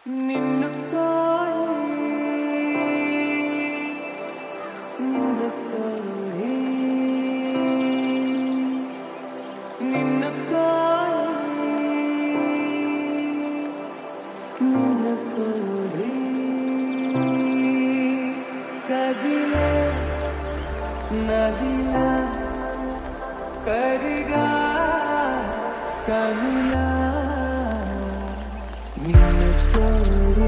నిన్ను కోరి నిన్ను కోరి నిన్ను కోరి నిన్ను కోరి కదిలే నదిలా కరిగా కనులా నిన్ను కోరి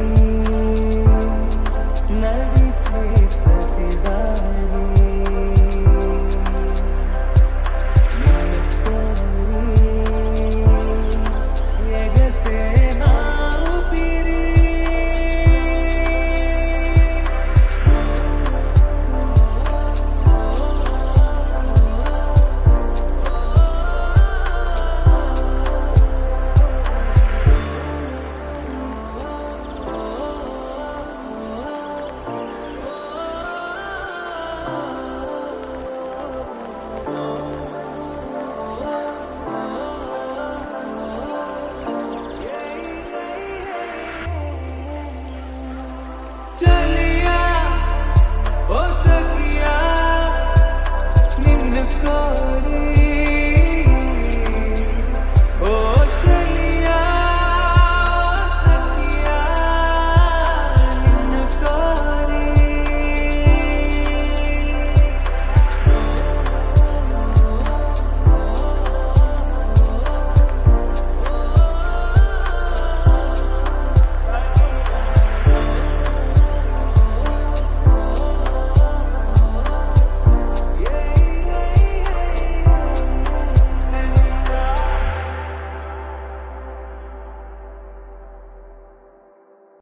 నడిచే ప్రతిదారి నిన్ను కోరి ఎగసే నా ఊపిరి चलिया ओ सखिया निन्न कोरी